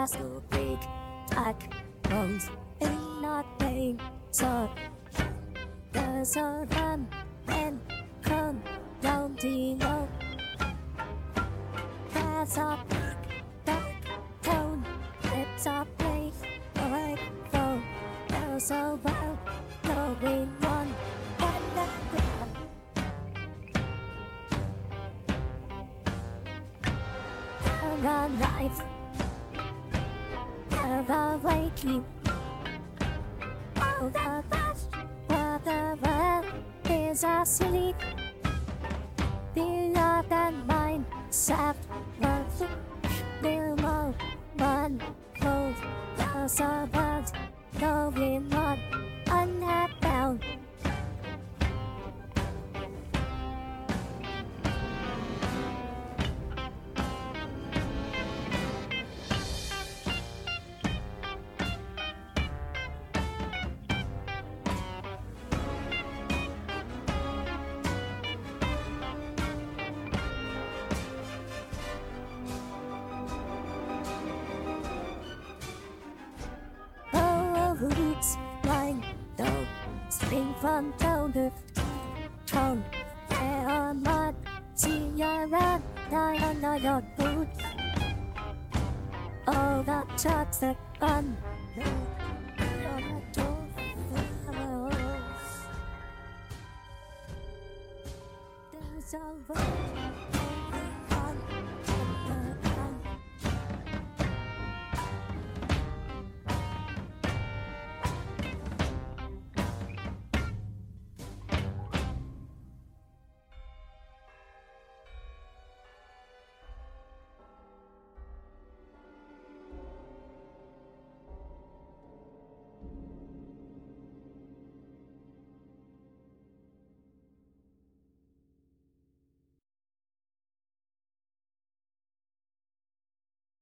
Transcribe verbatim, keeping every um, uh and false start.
last week at bones in nothing. So there's a run and come down the road. There's a big dark tone. It's a place away from. There's a world going on underground. Our life, our waking. All the past, while the world is asleep. Below than mine, soft, worth, little more, one, cold, there's a world going on, unbound. Roots line down, spring from town to town. There are mud, see ya run, die under your boots. All the trucks that run, there's a road.